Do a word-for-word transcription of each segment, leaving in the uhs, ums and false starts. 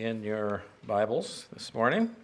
in your Bibles this morning.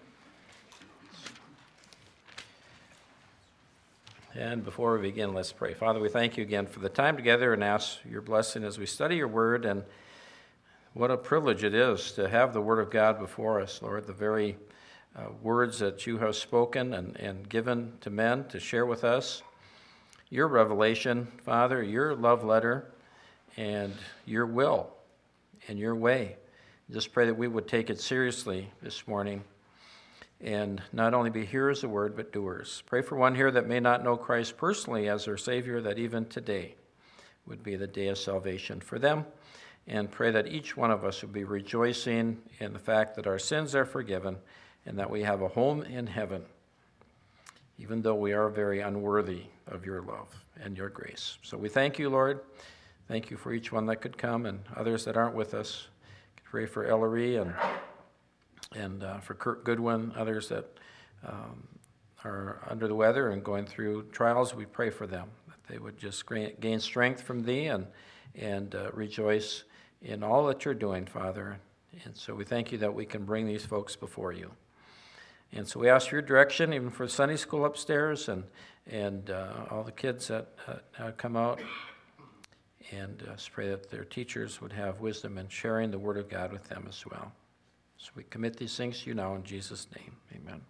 And before we begin, let's pray. Father, we thank you again for the time together and ask your blessing as we study your word. And what a privilege it is to have the word of God before us, Lord, the very uh, words that you have spoken and, and given to men to share with us. Your revelation, Father, your love letter, and your will and your way. Just pray that we would take it seriously this morning and not only be hearers of the word, but doers. Pray for one here that may not know Christ personally as their Savior, that even today would be the day of salvation for them. And pray that each one of us would be rejoicing in the fact that our sins are forgiven and that we have a home in heaven, even though we are very unworthy of your love and your grace. So we thank you, Lord. Thank you for each one that could come and others that aren't with us. Pray for Ellery and and uh, for Kurt Goodwin, others that um, are under the weather and going through trials. We pray for them, that they would just gain strength from thee and, and uh, rejoice in all that you're doing, Father. And so we thank you that we can bring these folks before you. And so we ask your direction, even for Sunday school upstairs and, and uh, all the kids that uh, come out. And uh, pray that their teachers would have wisdom in sharing the word of God with them as well. So we commit these things to you now in Jesus' name. Amen.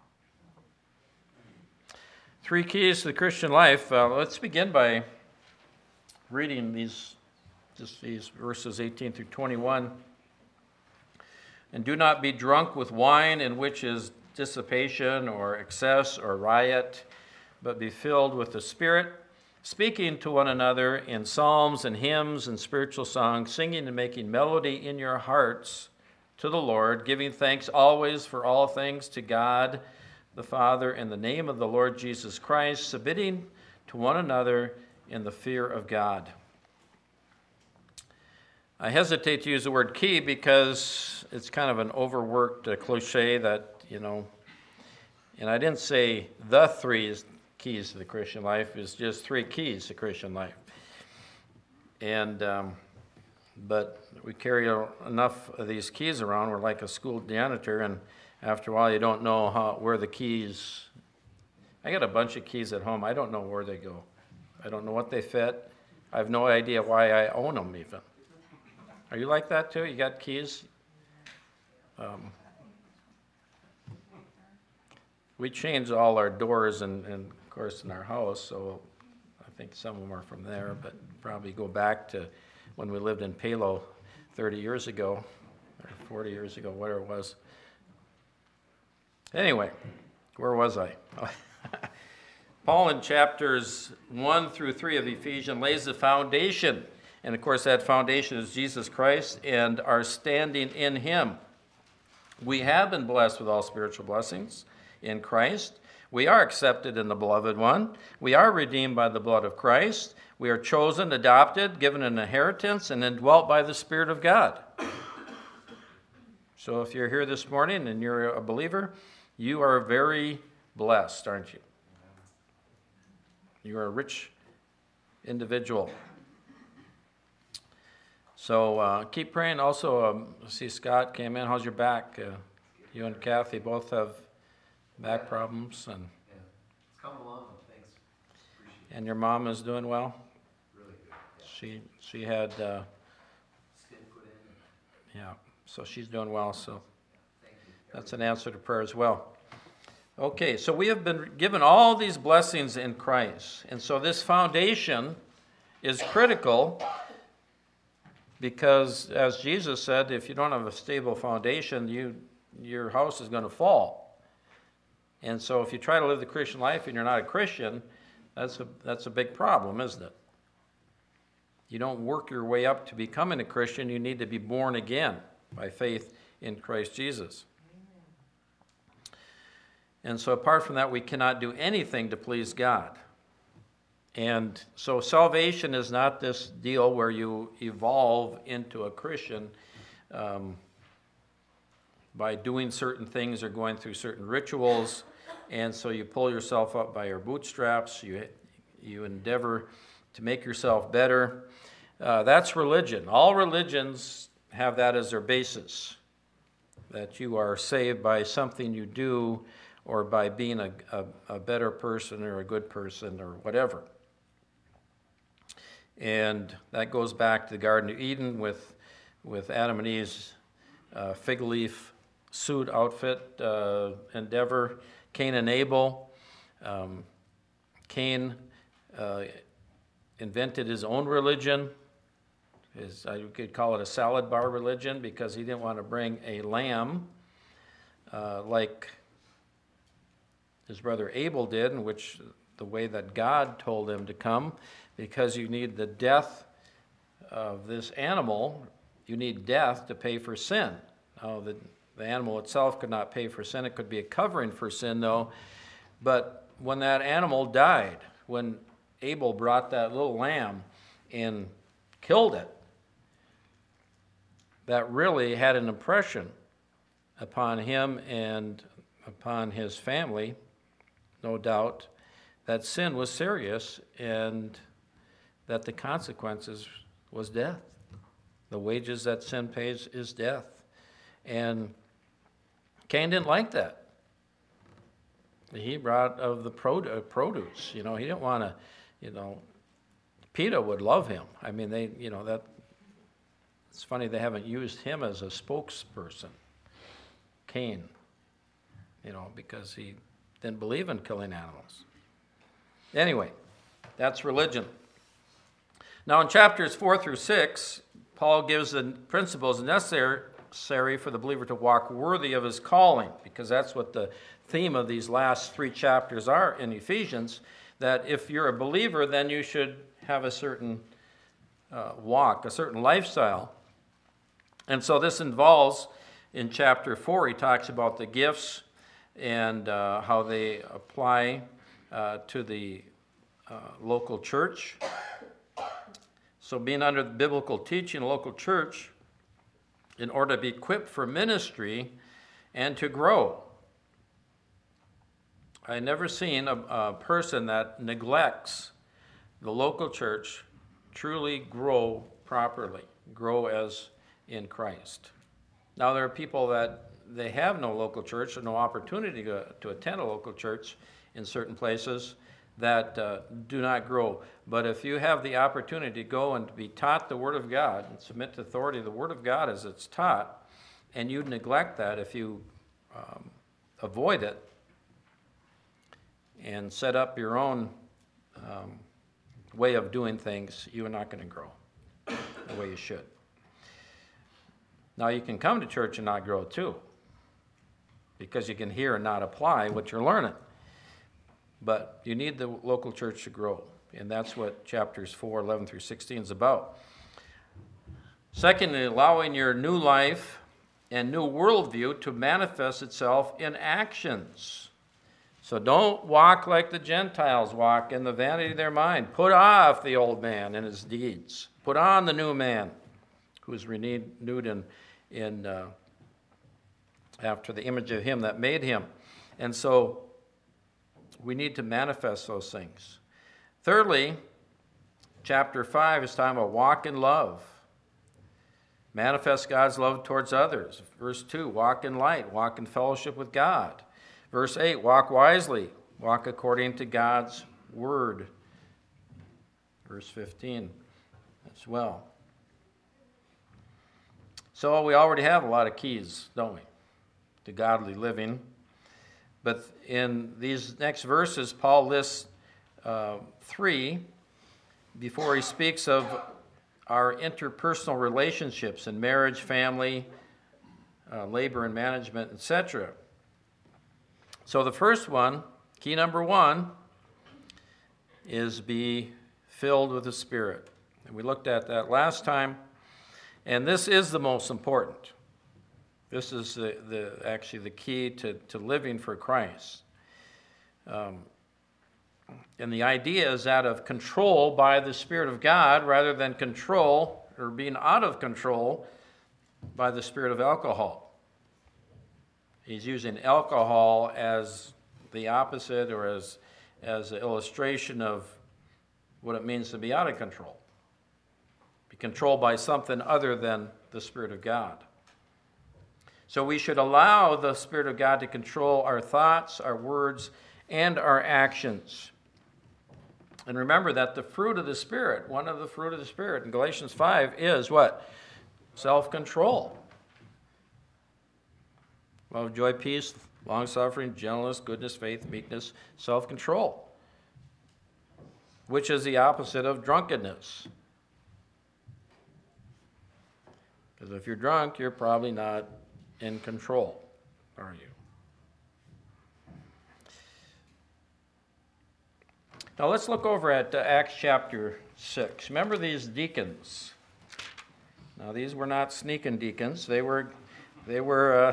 Three keys to the Christian life. Uh, let's begin by reading these, just these verses eighteen through twenty-one. And do not be drunk with wine, in which is dissipation or excess or riot, but be filled with the Spirit, speaking to one another in psalms and hymns and spiritual songs, singing and making melody in your hearts to the Lord, giving thanks always for all things to God the Father in the name of the Lord Jesus Christ, submitting to one another in the fear of God. I hesitate to use the word key because it's kind of an overworked uh, cliche that, you know, and I didn't say the three keys to the Christian life, is just three keys to Christian life. And, um, but we carry enough of these keys around. We're like a school janitor, and after a while you don't know how, where the keys, I got a bunch of keys at home. I don't know where they go. I don't know what they fit. I have no idea why I own them even. Are you like that too? You got keys? Um, we changed all our doors and, and of course in our house, so I think some of them are from there, but probably go back to when we lived in Palo thirty years ago, or forty years ago, whatever it was. Anyway, where was I? Paul in chapters one through three of Ephesians lays the foundation, and of course that foundation is Jesus Christ and our standing in him. We have been blessed with all spiritual blessings in Christ. We are accepted in the beloved one. We are redeemed by the blood of Christ. We are chosen, adopted, given an inheritance, and indwelt by the Spirit of God. So if you're here this morning and you're a believer, you are very blessed, aren't you? You're a rich individual. So uh, keep praying. Also, um, I see Scott came in. How's your back? Uh, you and Kathy both have back problems, and yeah, it's coming along. Thanks. Appreciate and your mom is doing well. Really good. Yeah. She she had uh, Skin put in. yeah, so she's doing well. So Thank you. that's an answer to prayer as well. Okay, so we have been given all these blessings in Christ, and so this foundation is critical because, as Jesus said, if you don't have a stable foundation, you your house is going to fall. And so if you try to live the Christian life and you're not a Christian, that's a that's a big problem, isn't it? You don't work your way up to becoming a Christian. You need to be born again by faith in Christ Jesus. And so apart from that, we cannot do anything to please God. And so salvation is not this deal where you evolve into a Christian um, by doing certain things or going through certain rituals, and so you pull yourself up by your bootstraps, you you endeavor to make yourself better. Uh, that's religion. All religions have that as their basis. that you are saved by something you do or by being a, a, a better person or a good person or whatever. And that goes back to the Garden of Eden with, with Adam and Eve's uh, fig leaf suit outfit uh, endeavor. Cain and Abel. Um, Cain uh, invented his own religion. His, I could call it a salad bar religion because he didn't want to bring a lamb uh, like his brother Abel did, in which the way that God told him to come, because you need the death of this animal, you need death to pay for sin. Now, the, the animal itself could not pay for sin. It could be a covering for sin, though. But when that animal died, when Abel brought that little lamb and killed it, that really had an impression upon him and upon his family, no doubt, that sin was serious and that the consequences was death. The wages that sin pays is death. And Cain didn't like that. He brought of the produce. You know, he didn't want to, you know, PETA would love him. I mean, they, you know, that, it's funny they haven't used him as a spokesperson, Cain, you know, because he didn't believe in killing animals. Anyway, that's religion. Now in chapters four through six, Paul gives the principles necessary for the believer to walk worthy of his calling, because that's what the theme of these last three chapters are in Ephesians, that if you're a believer, then you should have a certain uh, walk, a certain lifestyle. And so this involves, in chapter four, he talks about the gifts and uh, how they apply uh, to the uh, local church. So being under the biblical teaching, local church, in order to be equipped for ministry and to grow. I never seen a, a person that neglects the local church truly grow properly, grow as in Christ. Now there are people that they have no local church or no opportunity to, to attend a local church in certain places that uh, do not grow. But if you have the opportunity to go and to be taught the Word of God and submit to authority of the Word of God as it's taught, and you neglect that, if you um, avoid it and set up your own um, way of doing things, you are not going to grow the way you should. Now you can come to church and not grow too, because you can hear and not apply what you're learning. But you need the local church to grow, and that's what chapters four, eleven through sixteen is about. Secondly, allowing your new life and new worldview to manifest itself in actions. So don't walk like the Gentiles walk in the vanity of their mind. Put off the old man and his deeds. Put on the new man, who is renewed in, in uh, after the image of him that made him. And so we need to manifest those things. Thirdly, chapter five is talking about walk in love. Manifest God's love towards others. Verse two, walk in light, walk in fellowship with God. Verse eight, walk wisely, walk according to God's word. Verse fifteen as well. So we already have a lot of keys, don't we, to godly living. But in these next verses, Paul lists uh, three before he speaks of our interpersonal relationships in marriage, family, uh, labor and management, et cetera. So the first one, key number one, is be filled with the Spirit. And we looked at that last time, and this is the most important. This is the, the actually the key to, to living for Christ. Um, and the idea is that of control by the Spirit of God rather than control or being out of control by the spirit of alcohol. He's using alcohol as the opposite or as, as an illustration of what it means to be out of control. Be controlled by something other than the Spirit of God. So we should allow the Spirit of God to control our thoughts, our words, and our actions. And remember that the fruit of the Spirit, one of the fruit of the Spirit in Galatians five is what? Self-control. Love, joy, peace, long-suffering, gentleness, goodness, faith, meekness, self-control, which is the opposite of drunkenness. Because if you're drunk, you're probably not in control, are you? Now let's look over at uh, Acts chapter six. Remember these deacons. Now these were not sneaking deacons. They were, they were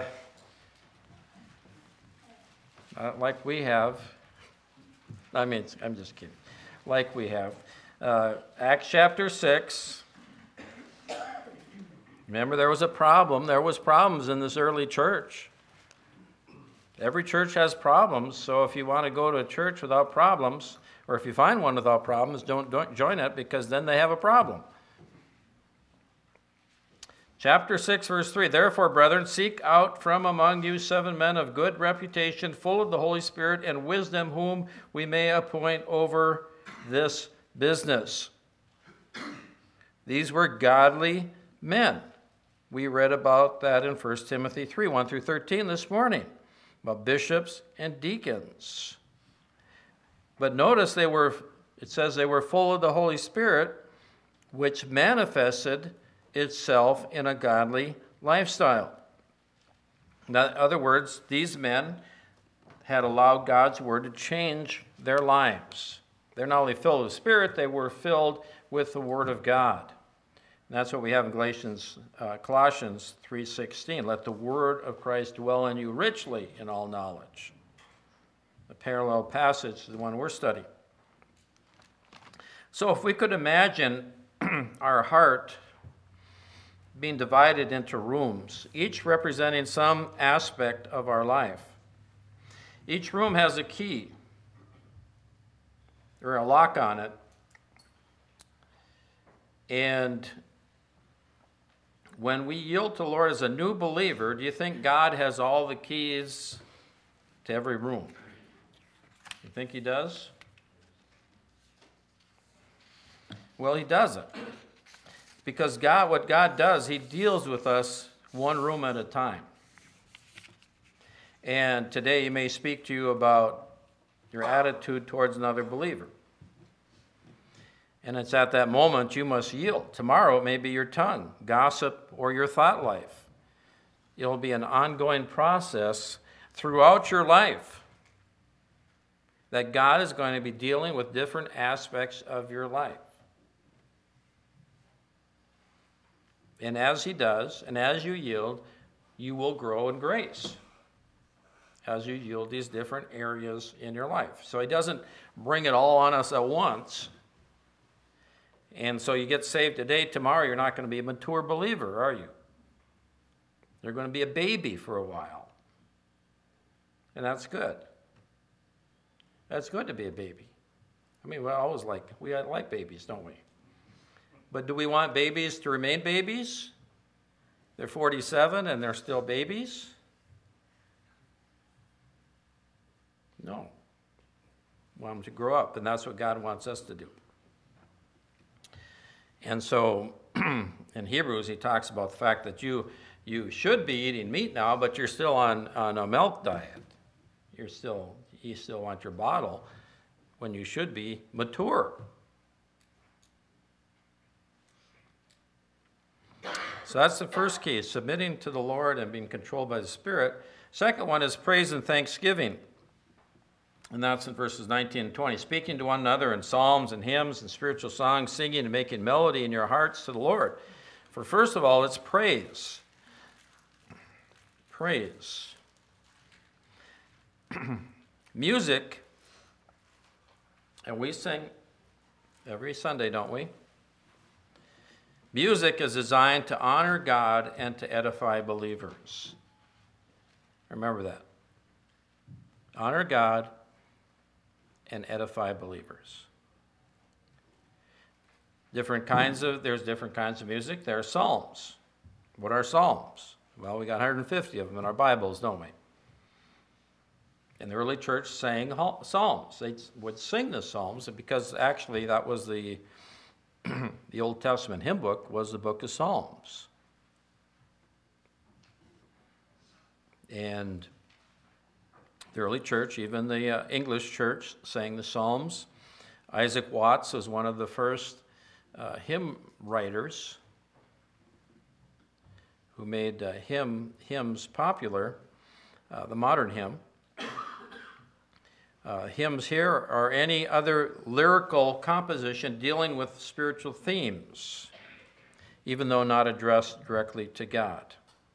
uh, uh, like we have. I mean, I'm just kidding. Like we have. Uh, Acts chapter six. Remember, there was a problem. There was problems in this early church. Every church has problems, so if you want to go to a church without problems, or if you find one without problems, don't, don't join it, because then they have a problem. Chapter six, verse three, "Therefore, brethren, seek out from among you seven men of good reputation, full of the Holy Spirit and wisdom, whom we may appoint over this business." These were godly men. We read about that in First Timothy three, one through thirteen this morning, about bishops and deacons. But notice they were, it says they were full of the Holy Spirit, which manifested itself in a godly lifestyle. In other words, these men had allowed God's word to change their lives. They're not only filled with the Spirit, they were filled with the word of God. And that's what we have in Galatians, uh, Colossians three sixteen. "Let the word of Christ dwell in you richly in all knowledge." The parallel passage to the one we're studying. So if we could imagine our heart being divided into rooms, each representing some aspect of our life. Each room has a key or a lock on it. And when we yield to the Lord as a new believer, do you think God has all the keys to every room? You think he does? Well, he doesn't. Because God, what God does, he deals with us one room at a time. And today he may speak to you about your attitude towards another believer. And it's at that moment you must yield. Tomorrow it may be your tongue, gossip, or your thought life. It'll be an ongoing process throughout your life that God is going to be dealing with different aspects of your life. And as he does, and as you yield, you will grow in grace as you yield these different areas in your life. So he doesn't bring it all on us at once. And so you get saved today, tomorrow you're not going to be a mature believer, are you? You're going to be a baby for a while. And that's good. That's good to be a baby. I mean, we always like, we like babies, don't we? But do we want babies to remain babies? They're forty-seven and they're still babies? No. We want them to grow up, and that's what God wants us to do. And so in Hebrews, he talks about the fact that you you should be eating meat now, but you're still on, on a milk diet. You're still, you still want your bottle when you should be mature. So that's the first key, submitting to the Lord and being controlled by the Spirit. Second one is praise and thanksgiving. And that's in verses nineteen and twenty. "Speaking to one another in psalms and hymns and spiritual songs, singing and making melody in your hearts to the Lord." For first of all, it's praise. Praise. Music, and we sing every Sunday, don't we? Music is designed to honor God and to edify believers. Remember that. Honor God and edify believers. Different kinds of, there's different kinds of music. There are psalms. What are psalms? Well, we got one hundred fifty of them in our Bibles, don't we? And the early church sang psalms. They would sing the psalms because actually that was the the Old Testament hymn book was the book of Psalms. And the early church, even the uh, English church, sang the psalms. Isaac Watts was one of the first uh, hymn writers who made uh, hymn hymns popular, uh, the modern hymn. Uh, hymns here are any other lyrical composition dealing with spiritual themes, even though not addressed directly to God.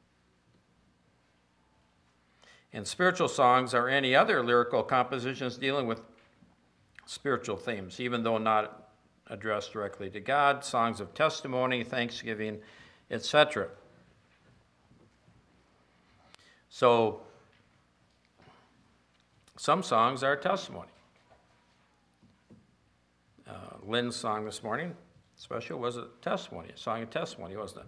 And spiritual songs are any other lyrical compositions dealing with spiritual themes, even though not addressed directly to God, songs of testimony, thanksgiving, et cetera. So, some songs are testimony. Uh, Lynn's song this morning, special, was a testimony, a song of testimony, wasn't it?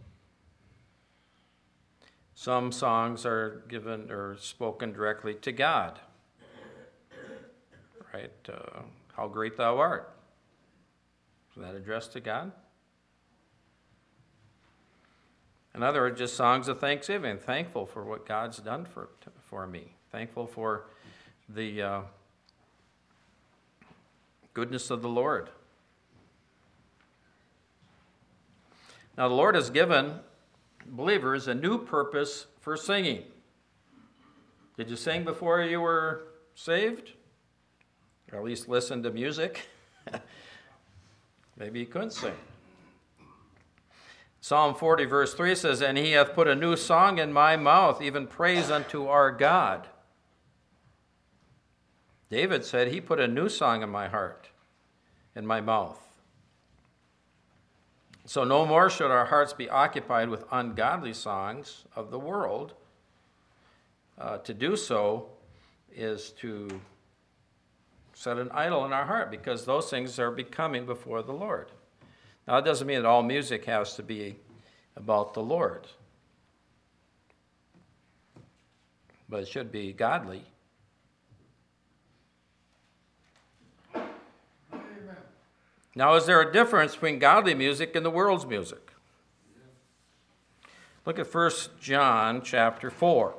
Some songs are given or spoken directly to God. Right? Uh, how great thou art. Is that addressed to God? In other words, just songs of thanksgiving, thankful for what God's done for, for me, thankful for the uh, goodness of the Lord. Now, the Lord has given believers a new purpose for singing. Did you sing before you were saved? Or at least listen to music? Maybe you couldn't sing. Psalm forty, verse three says, "And he hath put a new song in my mouth, even praise unto our God." David said, he put a new song in my heart, in my mouth. So no more should our hearts be occupied with ungodly songs of the world. Uh, to do so is to set an idol in our heart, because those things are becoming before the Lord. Now, it doesn't mean that all music has to be about the Lord, but it should be godly. Amen. Now, is there a difference between godly music and the world's music? Look at First John chapter four.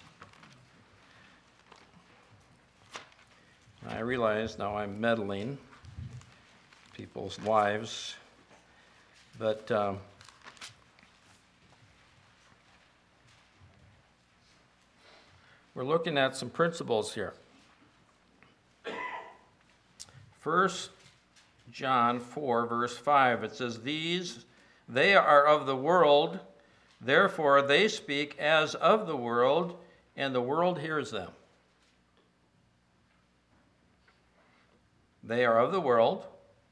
I realize now I'm meddling people's lives, but um, we're looking at some principles here. First John four, verse five, it says, "These, they are of the world, therefore they speak as of the world, and the world hears them." They are of the world.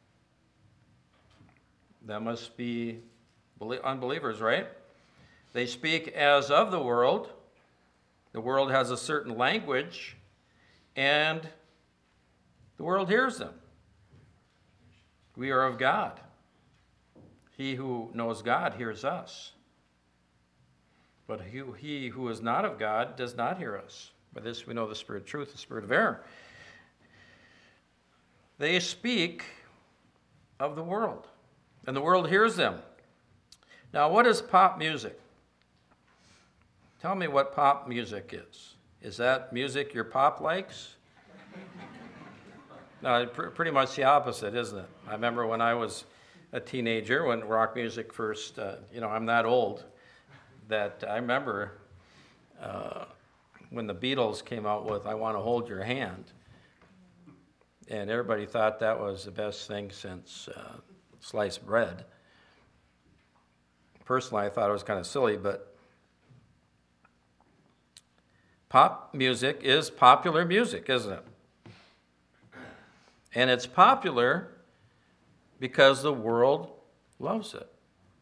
That must be unbelievers, right? They speak as of the world. The world has a certain language, and the world hears them. We are of God. He who knows God hears us. But he who is not of God does not hear us. By this we know the spirit of truth, the spirit of error. They speak of the world, and the world hears them. Now, what is pop music? Tell me what pop music is. Is that music your pop likes? No, pr- pretty much the opposite, isn't it? I remember when I was a teenager, when rock music first, uh, you know, I'm that old, that I remember uh, when the Beatles came out with "I Want to Hold Your Hand." And everybody thought that was the best thing since uh, sliced bread. Personally, I thought it was kind of silly, but pop music is popular music, isn't it? And it's popular because the world loves it.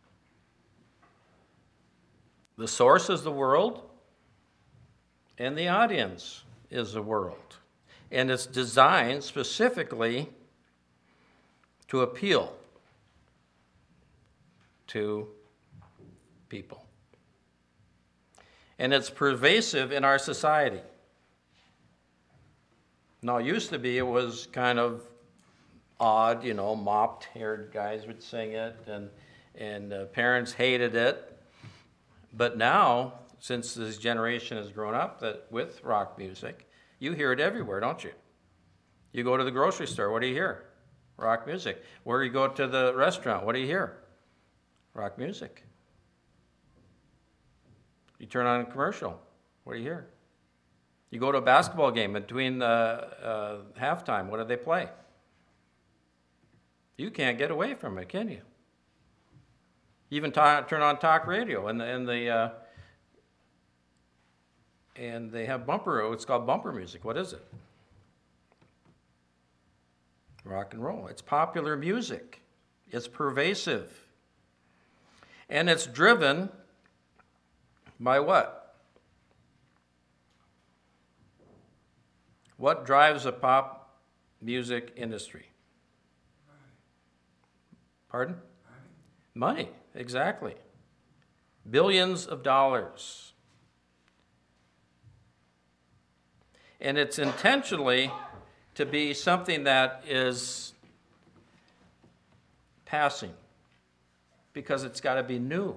The source is the world, and the audience is the world. And it's designed specifically to appeal to people. and it's pervasive in our society. Now, it used to be it was kind of odd, you know, mopped-haired guys would sing it, and, and uh, parents hated it. But now, since this generation has grown up that with rock music, you hear it everywhere, don't you? You go to the grocery store, what do you hear? Rock music. Where you go to the restaurant, what do you hear? Rock music. You turn on a commercial, what do you hear? You go to a basketball game between uh, uh, halftime, what do they play? You can't get away from it, can you? Even ta- turn on talk radio, and the, and the uh, and they have bumper. It's called bumper music. What is it? Rock and roll. It's popular music. It's pervasive, and it's driven by what? What drives a pop music industry? Pardon? Money. Money, exactly. Billions of dollars. And it's intentionally to be something that is passing, because it's got to be new.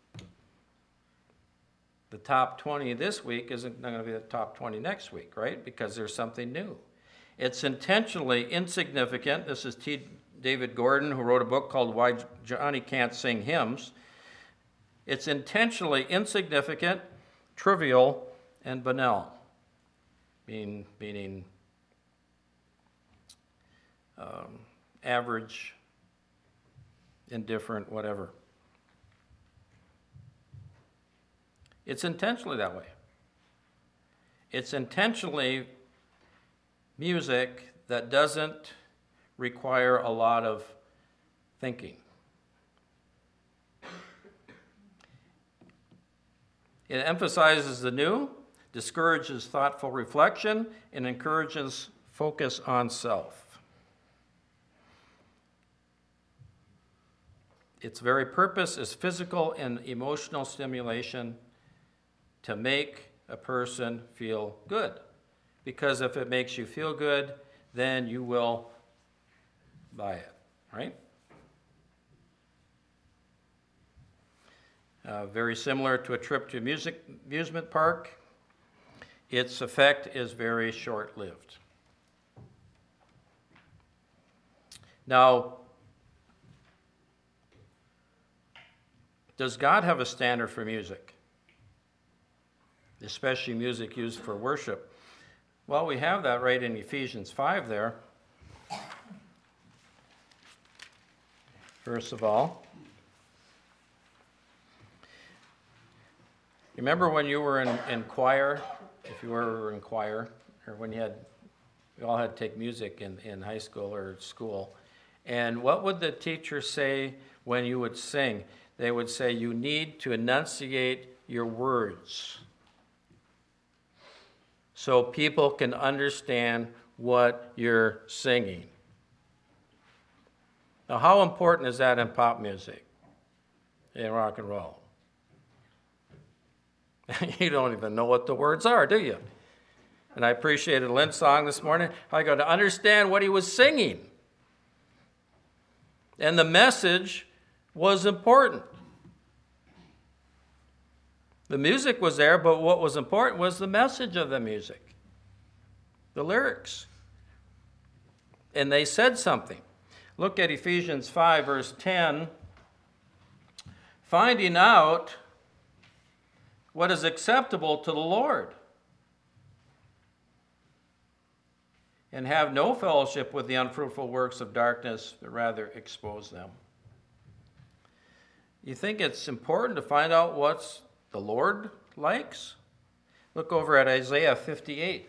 The top twenty this week isn't going to be the top twenty next week, right? Because there's something new. It's intentionally insignificant. This is T. David Gordon, who wrote a book called Why Johnny Can't Sing Hymns. It's intentionally insignificant, trivial, and banal, meaning, meaning um, average, indifferent, whatever. It's intentionally that way. It's intentionally music that doesn't require a lot of thinking. It emphasizes the new, discourages thoughtful reflection, and encourages focus on self. Its very purpose is physical and emotional stimulation to make a person feel good. Because if it makes you feel good, then you will buy it, right? Uh, very similar to a trip to a music amusement park. Its effect is very short-lived. Now, does God have a standard for music? Especially music used for worship. Well, we have that right in Ephesians five there. First of all, remember when you were in, in choir, if you were in choir, or when you had, we all had to take music in, in high school or school, and what would the teacher say when you would sing? They would say, you need to enunciate your words so people can understand what you're singing. Now, how important is that in pop music, in rock and roll? You don't even know what the words are, do you? And I appreciated Lynn's song this morning. I got to understand what he was singing. And the message was important. The music was there, but what was important was the message of the music, the lyrics. And they said something. Look at Ephesians five, verse ten. Finding out what is acceptable to the Lord, and have no fellowship with the unfruitful works of darkness, but rather expose them. You think it's important to find out what the Lord likes? Look over at Isaiah fifty-eight.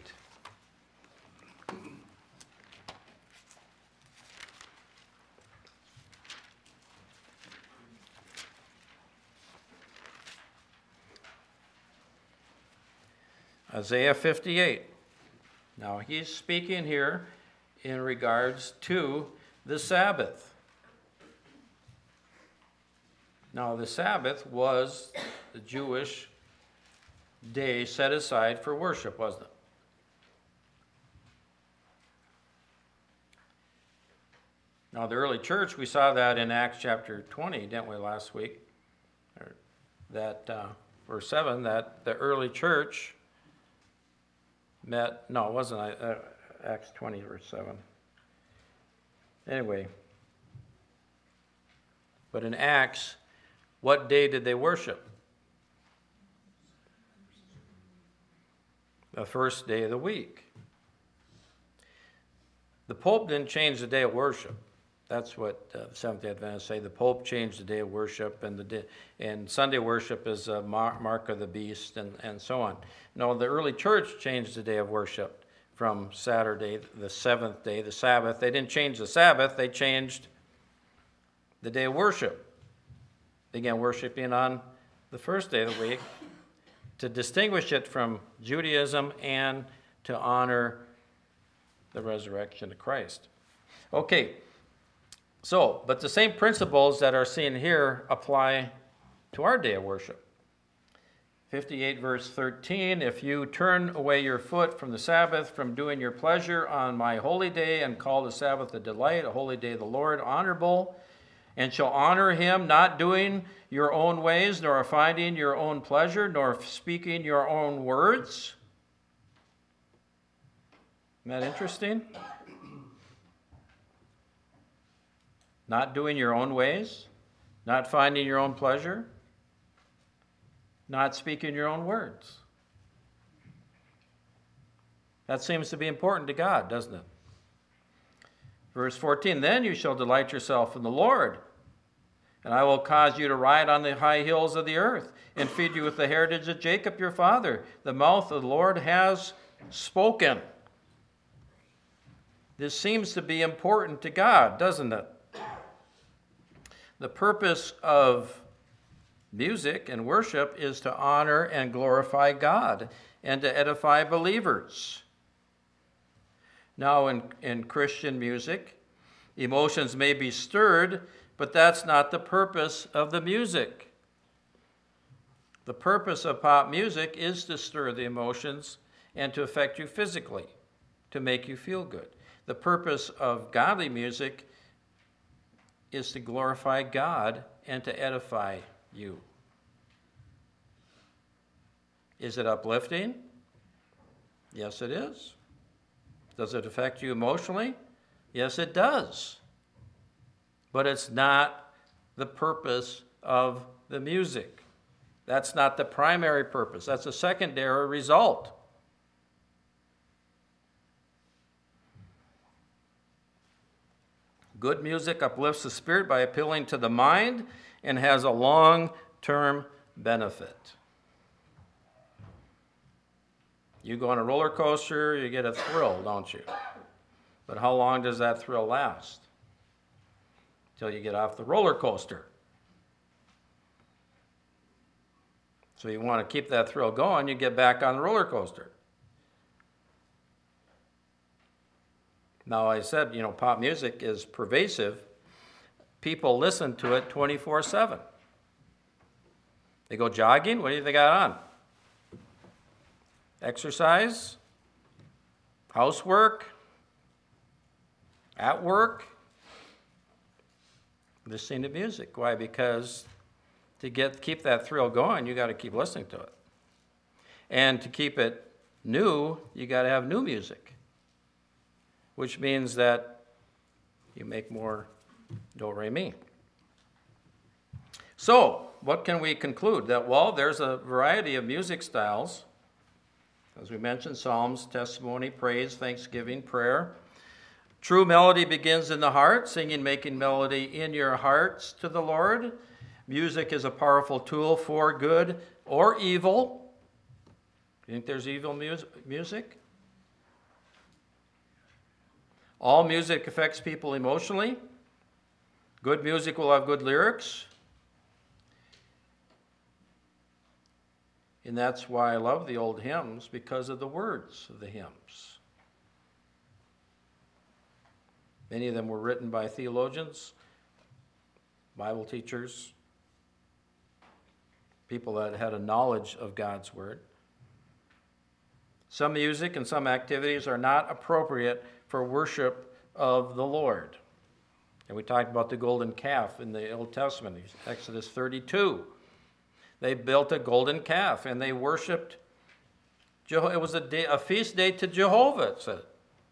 Isaiah fifty-eight. Now, he's speaking here in regards to the Sabbath. Now, the Sabbath was the Jewish day set aside for worship, wasn't it? Now, the early church, we saw that in Acts chapter twenty, didn't we, last week? Or that, uh, verse seven, that the early church met, no, it wasn't uh, Acts twenty, verse seven. Anyway, but in Acts, what day did they worship? The first day of the week. The Pope didn't change the day of worship. That's what uh, the Seventh-day Adventists say. The Pope changed the day of worship, and the day, and Sunday worship is a mar- mark of the beast, and, and so on. No, the early church changed the day of worship from Saturday, the seventh day, the Sabbath. They didn't change the Sabbath. They changed the day of worship. They began worshiping on the first day of the week to distinguish it from Judaism and to honor the resurrection of Christ. Okay. So, but the same principles that are seen here apply to our day of worship. fifty-eight verse thirteen, if you turn away your foot from the Sabbath, from doing your pleasure on my holy day, and call the Sabbath a delight, a holy day of the Lord, honorable, and shall honor him, not doing your own ways, nor finding your own pleasure, nor speaking your own words. Isn't that interesting? Not doing your own ways, not finding your own pleasure, not speaking your own words. That seems to be important to God, doesn't it? Verse fourteen, then you shall delight yourself in the Lord, and I will cause you to ride on the high hills of the earth, and feed you with the heritage of Jacob your father. The mouth of the Lord has spoken. This seems to be important to God, doesn't it? The purpose of music and worship is to honor and glorify God and to edify believers. Now, in, in Christian music, emotions may be stirred, but that's not the purpose of the music. The purpose of pop music is to stir the emotions and to affect you physically, to make you feel good. The purpose of godly music is to glorify God and to edify you. Is it uplifting? Yes, it is. Does it affect you emotionally? Yes, it does. But it's not the purpose of the music. That's not the primary purpose. That's a secondary result. Good music uplifts the spirit by appealing to the mind and has a long-term benefit. You go on a roller coaster, you get a thrill, don't you? But how long does that thrill last? Till you get off the roller coaster. So you want to keep that thrill going, you get back on the roller coaster. Now, I said, you know, pop music is pervasive. People listen to it twenty-four seven. They go jogging, what do they got on? Exercise, housework, at work, listening to music. Why? Because to get keep that thrill going, you got to keep listening to it. And to keep it new, you got to have new music, which means that you make more do, re, mi. So, what can we conclude? That, well, there's a variety of music styles. As we mentioned, psalms, testimony, praise, thanksgiving, prayer. True melody begins in the heart, singing, making melody in your hearts to the Lord. Music is a powerful tool for good or evil. Do you think there's evil mus- music? All music affects people emotionally. Good music will have good lyrics. And that's why I love the old hymns, because of the words of the hymns. Many of them were written by theologians, Bible teachers, people that had a knowledge of God's word. Some music and some activities are not appropriate for worship of the Lord. And we talked about the golden calf in the Old Testament, Exodus thirty-two. They built a golden calf and they worshiped. Jeho- it was a, day, a feast day to Jehovah, it said.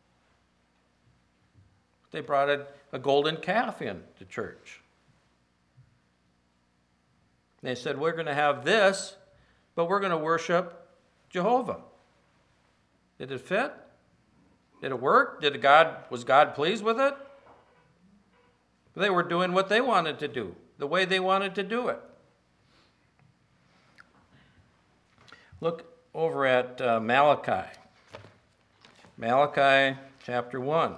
They brought a, a golden calf in to church. And they said, we're going to have this, but we're going to worship Jehovah. Did it fit? Did it work? Did God, was God pleased with it? They were doing what they wanted to do, the way they wanted to do it. Look over at uh, Malachi. Malachi chapter one.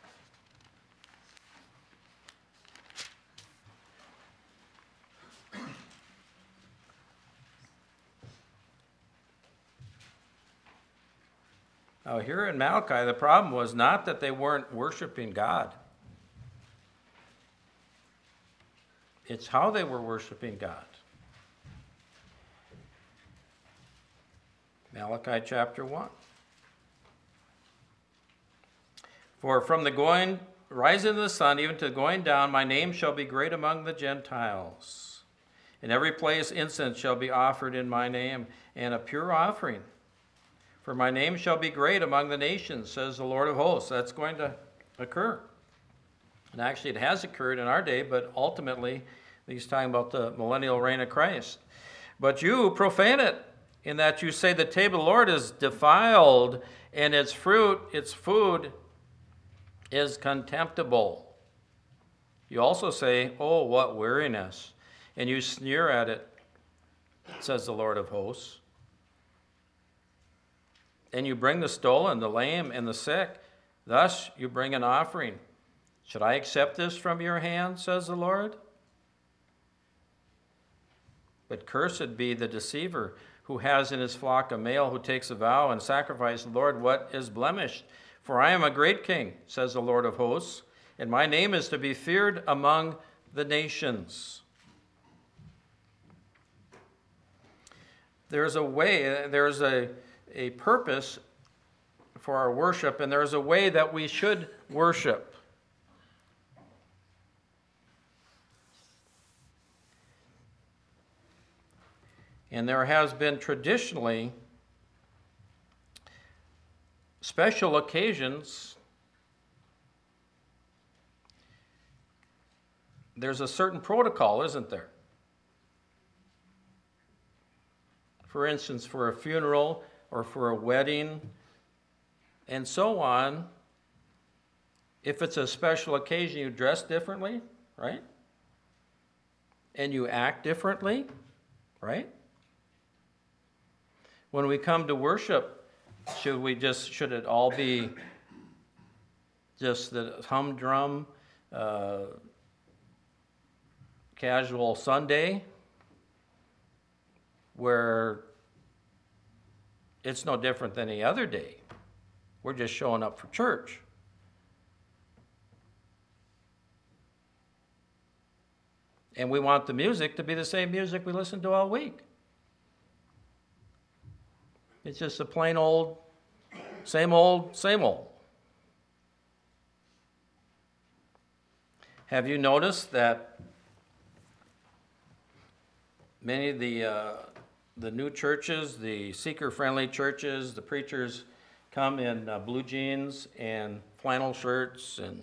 Now, here in Malachi, the problem was not that they weren't worshiping God. It's how they were worshiping God. Malachi chapter one. For from the going, rising of the sun, even to the going down, my name shall be great among the Gentiles. In every place incense shall be offered in my name, and a pure offering. For my name shall be great among the nations, says the Lord of hosts. That's going to occur. And actually, it has occurred in our day, but ultimately, he's talking about the millennial reign of Christ. But you profane it, in that you say the table of the Lord is defiled, and its fruit, its food, is contemptible. You also say, oh, what weariness, and you sneer at it, says the Lord of hosts. And you bring the stolen, the lame, and the sick. Thus you bring an offering. Should I accept this from your hand, says the Lord? But cursed be the deceiver who has in his flock a male who takes a vow and sacrifices the Lord what is blemished. For I am a great king, says the Lord of hosts, and my name is to be feared among the nations. There's a way, there's a, a purpose for our worship, and there's a way that we should worship. And there has been traditionally special occasions. There's a certain protocol, isn't there? For instance, for a funeral or for a wedding and so on, if it's a special occasion, you dress differently, right? And you act differently, right? When we come to worship, should we just, should it all be just the humdrum, uh, casual Sunday, where it's no different than any other day? We're just showing up for church. And we want the music to be the same music we listen to all week. It's just a plain old, same old, same old. Have you noticed that many of the uh, the new churches, the seeker-friendly churches, the preachers come in uh, blue jeans and flannel shirts, and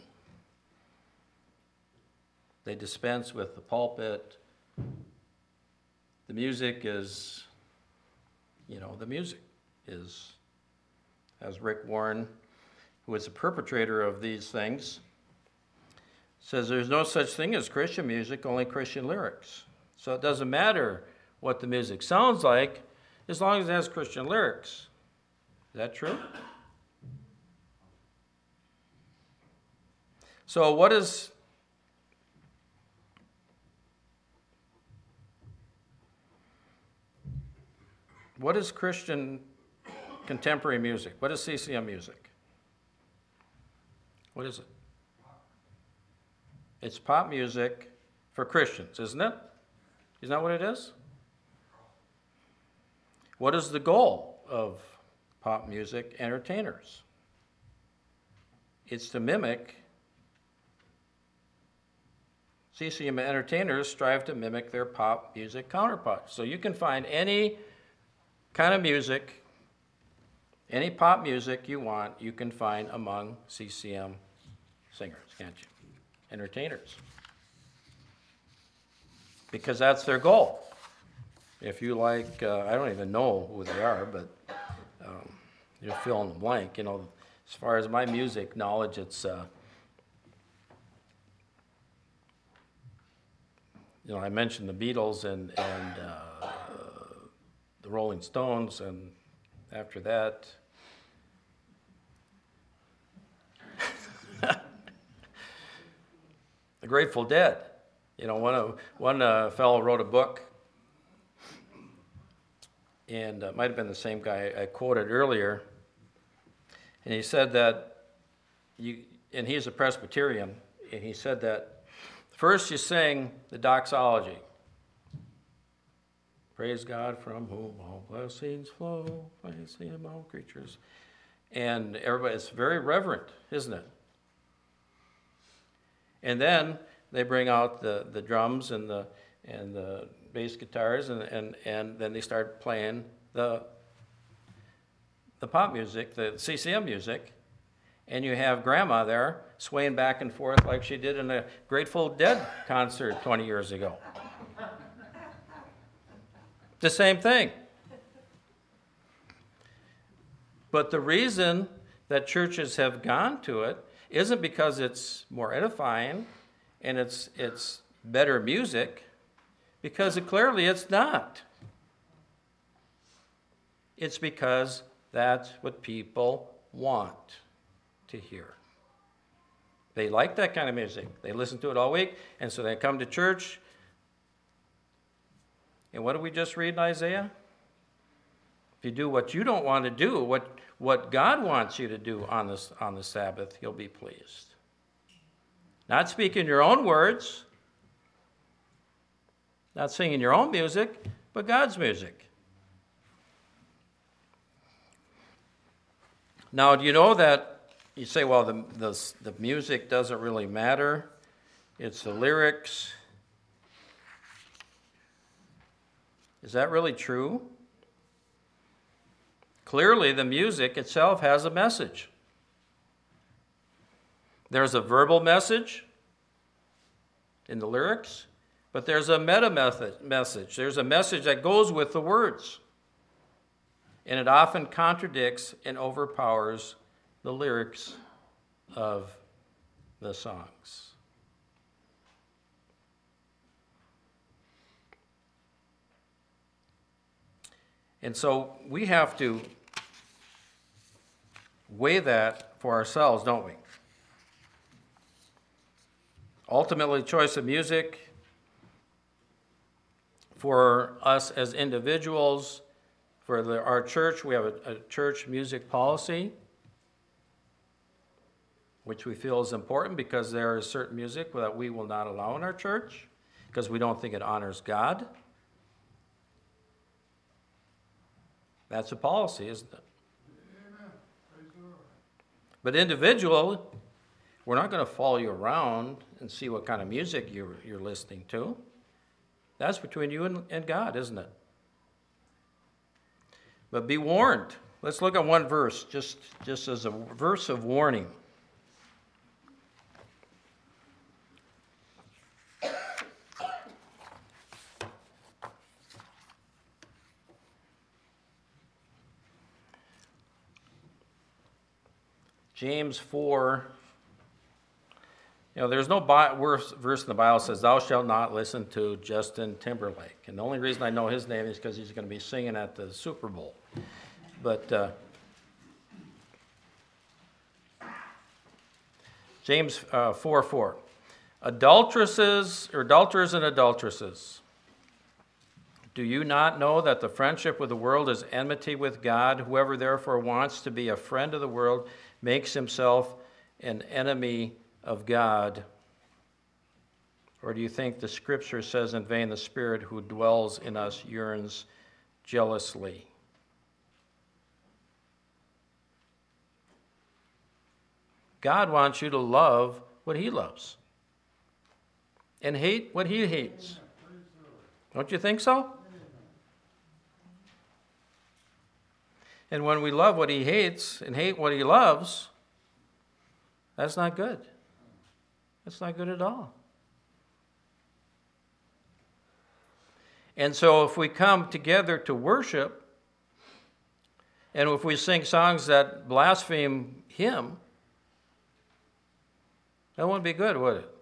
they dispense with the pulpit. The music is, you know, the music is, as Rick Warren, who is a perpetrator of these things, says there's no such thing as Christian music, only Christian lyrics. So it doesn't matter what the music sounds like, as long as it has Christian lyrics. Is that true? So what is what is Christian contemporary music? What is C C M music? What is it? It's pop music for Christians, isn't it? Isn't that what it is? What is the goal of pop music entertainers. It's to mimic. C C M entertainers strive to mimic their pop music counterparts. So you can find any kind of music, any pop music you want, you can find among C C M singers, can't you? Entertainers. Because that's their goal. If you like, uh, I don't even know who they are, but um, you're fill in the blank. You know, as far as my music knowledge, it's, uh, you know, I mentioned the Beatles and, and uh, the Rolling Stones, and after that, the Grateful Dead. You know, one, of, one uh, fellow wrote a book, and it might have been the same guy I quoted earlier, and he said that, you, and he's a Presbyterian, and he said that first you sing the doxology. Praise God from whom all blessings flow, praise Him, all creatures. And everybody, it's very reverent, isn't it? And then they bring out the, the drums and the and the bass guitars, and, and, and then they start playing the the pop music, the C C M music, and you have Grandma there swaying back and forth like she did in a Grateful Dead concert twenty years ago. The same thing. But the reason that churches have gone to it isn't because it's more edifying and it's it's better music, because it, clearly it's not. It's because that's what people want to hear. They like that kind of music. They listen to it all week, and so they come to church. And what did we just read in Isaiah? If you do what you don't want to do, what, what God wants you to do on, this, on the Sabbath, He'll be pleased. Not speaking your own words, not singing your own music, but God's music. Now, do you know that you say, well, the, the, the music doesn't really matter. It's the lyrics. Is that really true? Clearly, the music itself has a message. There's a verbal message in the lyrics, but there's a meta message. There's a message that goes with the words. And it often contradicts and overpowers the lyrics of the songs. And so we have to weigh that for ourselves, don't we? Ultimately, choice of music for us as individuals, for the, our church, we have a, a church music policy, which we feel is important because there is certain music that we will not allow in our church because we don't think it honors God. That's a policy, isn't it? Amen. Praise the Lord. But individual, we're not going to follow you around and see what kind of music you're, you're listening to. That's between you and, and God, isn't it? But be warned. Let's look at one verse, just, just as a verse of warning. James four, you know, there's no verse in the Bible that says, thou shalt not listen to Justin Timberlake. And the only reason I know his name is because he's going to be singing at the Super Bowl. But uh, James uh, four four, adulteresses, or adulterers and adulteresses, do you not know that the friendship with the world is enmity with God? Whoever therefore wants to be a friend of the world makes himself an enemy of God. Or do you think the Scripture says in vain, the Spirit who dwells in us yearns jealously? God wants you to love what he loves and hate what he hates. Don't you think so? And when we love what he hates and hate what he loves, that's not good. That's not good at all. And so if we come together to worship, and if we sing songs that blaspheme him, that wouldn't be good, would it?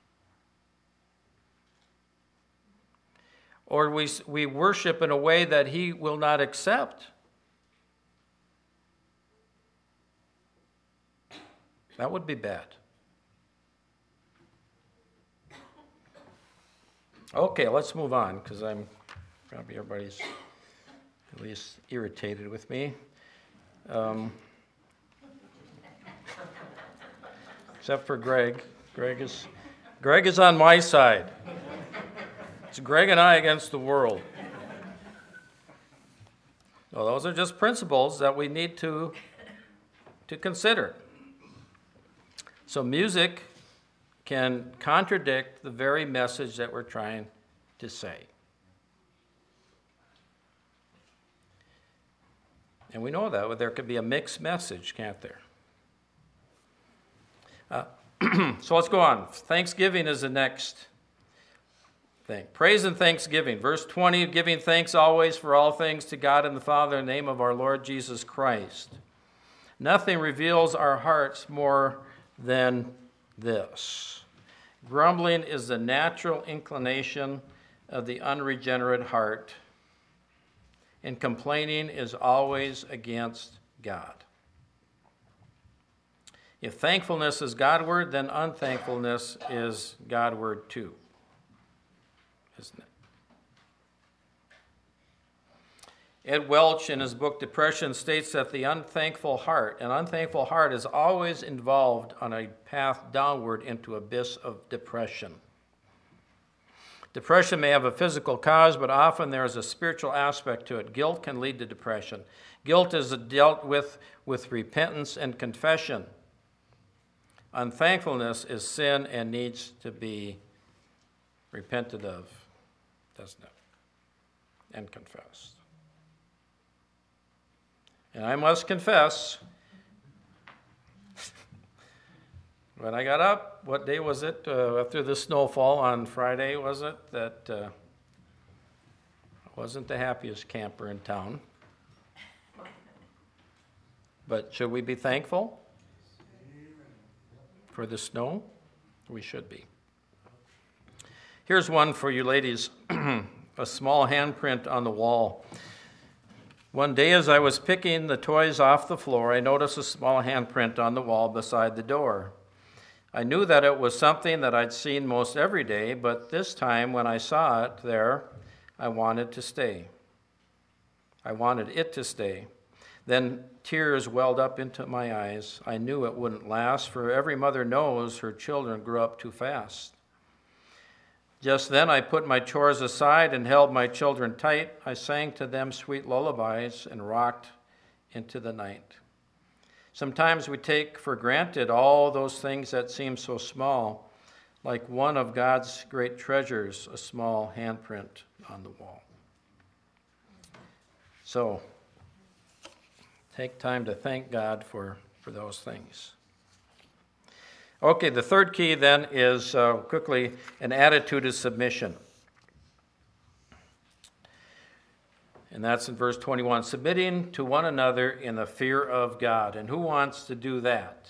Or we, we worship in a way that he will not accept. That would be bad. Okay, let's move on, because I'm probably everybody's at least irritated with me. Um, except for Greg. Greg is Greg is on my side. It's Greg and I against the world. Well, those are just principles that we need to, to consider. So music can contradict the very message that we're trying to say. And we know that there could be a mixed message, can't there? Uh, so let's go on. Thanksgiving is the next thing. Praise and thanksgiving. Verse twenty, giving thanks always for all things to God and the Father in the name of our Lord Jesus Christ. Nothing reveals our hearts more than this. Grumbling is the natural inclination of the unregenerate heart, and complaining is always against God. If thankfulness is Godward, then unthankfulness is Godward too, isn't it? Ed Welch, in his book Depression, states that the unthankful heart, an unthankful heart is always involved on a path downward into abyss of depression. Depression may have a physical cause, but often there is a spiritual aspect to it. Guilt can lead to depression. Guilt is dealt with with repentance and confession. Unthankfulness is sin and needs to be repented of, doesn't it? And confessed. And I must confess, when I got up, what day was it? Uh, after the snowfall on Friday, was it? That uh, I wasn't the happiest camper in town. But should we be thankful for the snow? We should be. Here's one for you ladies, a small handprint on the wall. One day as I was picking the toys off the floor, I noticed a small handprint on the wall beside the door. I knew that it was something that I'd seen most every day, but this time when I saw it there, I wanted to stay. I wanted it to stay. Then tears welled up into my eyes. I knew it wouldn't last, for every mother knows her children grew up too fast. Just then I put my chores aside and held my children tight. I sang to them sweet lullabies and rocked into the night. Sometimes we take for granted all those things that seem so small, like one of God's great treasures, a small handprint on the wall. So, take time to thank God for, for those things. Okay, the third key then is, uh, quickly, an attitude of submission. And that's in verse twenty-one, submitting to one another in the fear of God. And who wants to do that?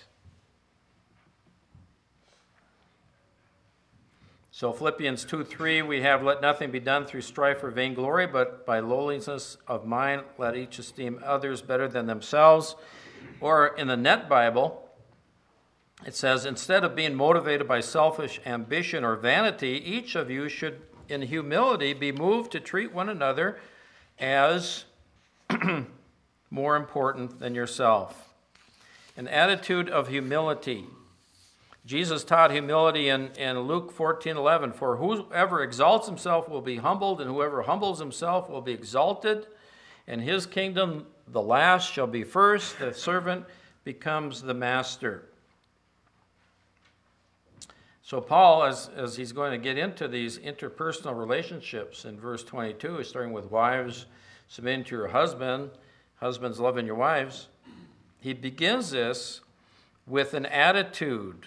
So Philippians two three, we have, let nothing be done through strife or vainglory, but by lowliness of mind, let each esteem others better than themselves. Or in the Net Bible, it says, instead of being motivated by selfish ambition or vanity, each of you should, in humility, be moved to treat one another as more important than yourself. An attitude of humility. Jesus taught humility in, in Luke fourteen eleven, for whoever exalts himself will be humbled, and whoever humbles himself will be exalted. In his kingdom, the last shall be first, the servant becomes the master. So Paul, as, as he's going to get into these interpersonal relationships in verse twenty-two, he's starting with wives submitting to your husband, husbands loving your wives. He begins this with an attitude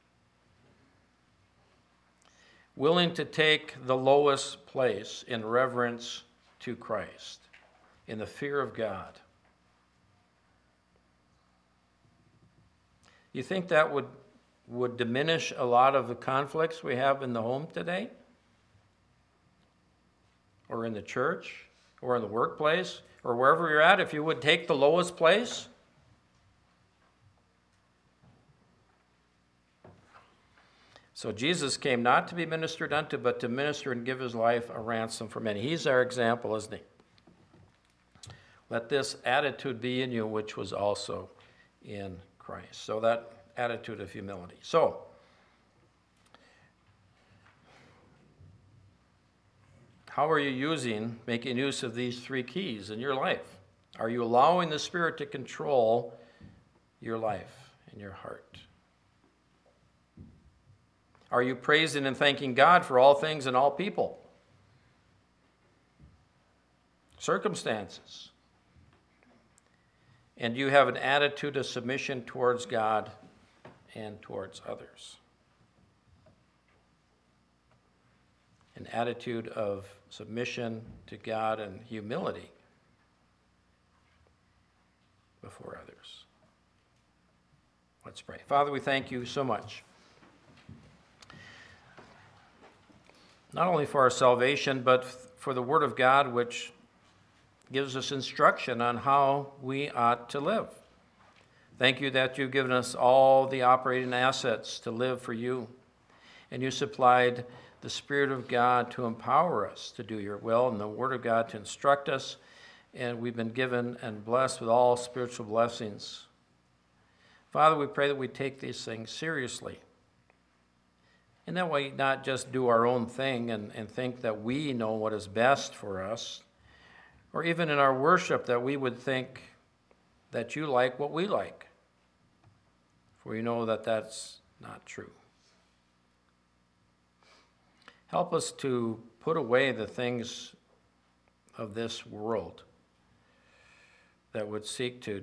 willing to take the lowest place in reverence to Christ, in the fear of God. You think that would, would diminish a lot of the conflicts we have in the home today? Or in the church? Or in the workplace? Or wherever you're at, if you would take the lowest place? So Jesus came not to be ministered unto, but to minister and give his life a ransom for many. He's our example, isn't he? Let this attitude be in you, which was also in Christ. So that attitude of humility. So, how are you using, making use of these three keys in your life? Are you allowing the Spirit to control your life and your heart? Are you praising and thanking God for all things and all people? Circumstances. And you have an attitude of submission towards God and towards others. An attitude of submission to God and humility before others. Let's pray. Father, we thank you so much. Not only for our salvation, but for the Word of God, which gives us instruction on how we ought to live. Thank you that you've given us all the operating assets to live for you, and you supplied the Spirit of God to empower us to do your will, and the Word of God to instruct us, and we've been given and blessed with all spiritual blessings. Father, we pray that we take these things seriously, and that we not just do our own thing and, and think that we know what is best for us, or even in our worship that we would think that you like what we like, for we know that that's not true. Help us to put away the things of this world that would seek to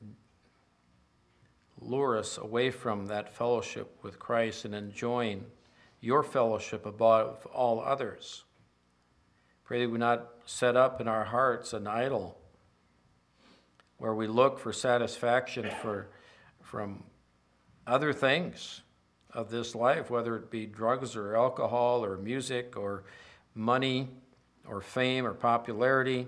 lure us away from that fellowship with Christ and enjoying your fellowship above all others. Pray that we not set up in our hearts an idol where we look for satisfaction for, from other things of this life, whether it be drugs or alcohol or music or money or fame or popularity,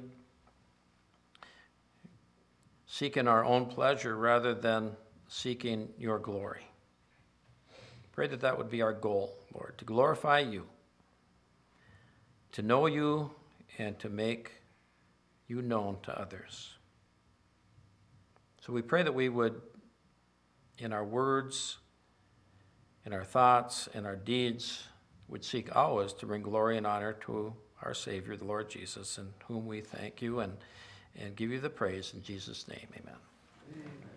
seeking our own pleasure rather than seeking your glory. Pray that that would be our goal, Lord, to glorify you, to know you, and to make you known to others. So we pray that we would, in our words, in our thoughts, in our deeds, would seek always to bring glory and honor to our Savior, the Lord Jesus, in whom we thank you and, and give you the praise in Jesus' name. Amen. Amen.